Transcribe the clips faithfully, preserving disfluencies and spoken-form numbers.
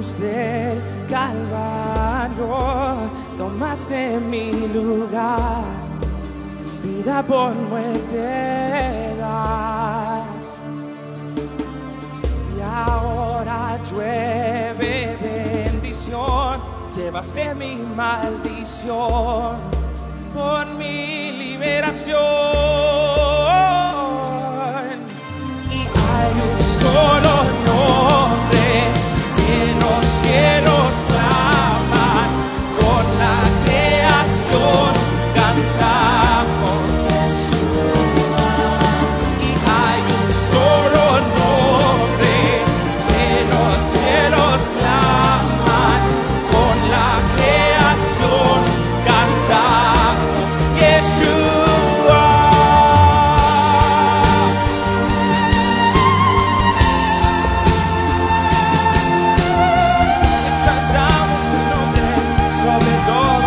cruz del Calvario tomaste mi lugar, vida por muerte das. Y ahora llueve bendición, llevaste mi maldición por mi liberación. Y hay un solo nombre que los cielos claman, con la creación cantamos Jesús. Y hay un solo nombre que los cielos claman, con la creación cantamos Yeshua. Exaltamos su nombre sobre todo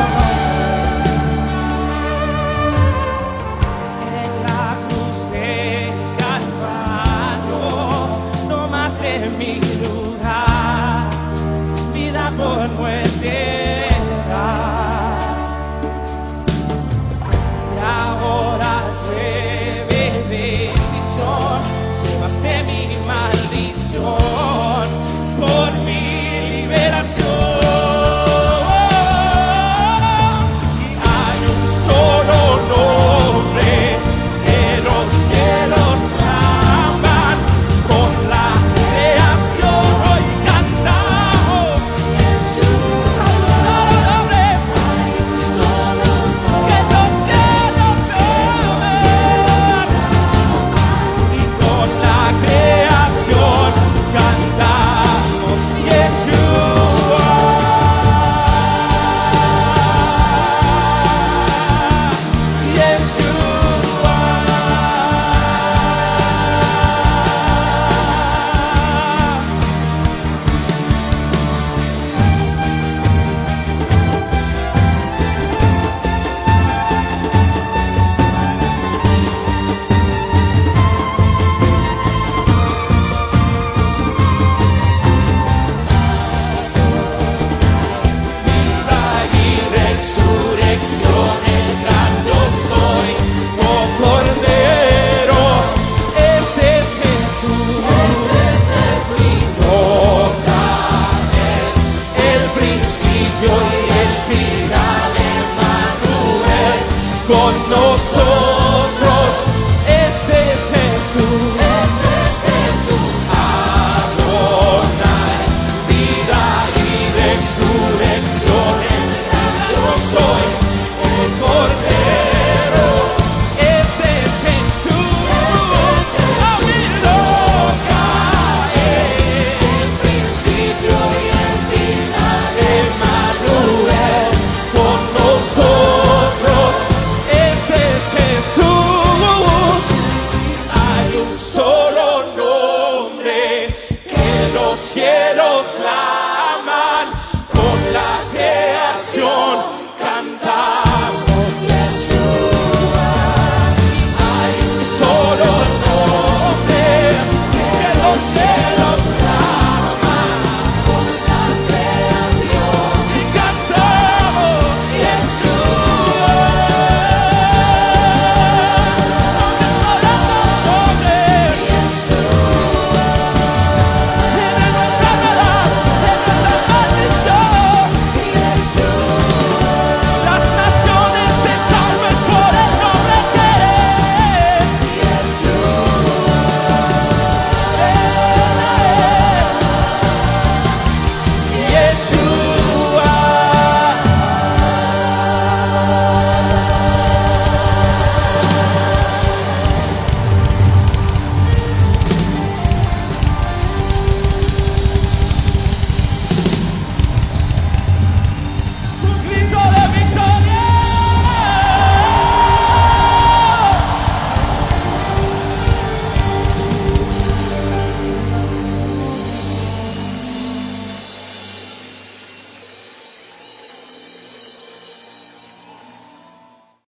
nombre. En la cruz del Calvario tomaste mi lugar, vida por muerte.